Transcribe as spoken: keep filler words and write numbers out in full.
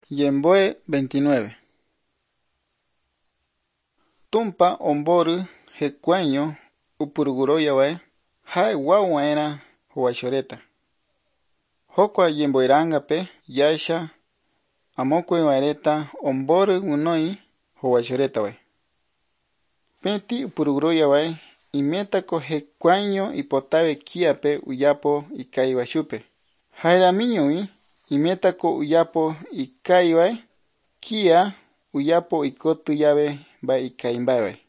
Yemboe veintinueve. Tumpa omboru jekuaño upuruguroyawe jae guauaera huachoreta. Jokua yemboerangape yaisha amokue waereta omboru gunoi huachoretawe. Peti upuruguroyawe imetako jekuaño ipotawe kiape uyapo ikaiwa chupe. Jaeramiñovi imetako uyapo ikaiwa kia uyapo ikotu llave ba ikaimbawe.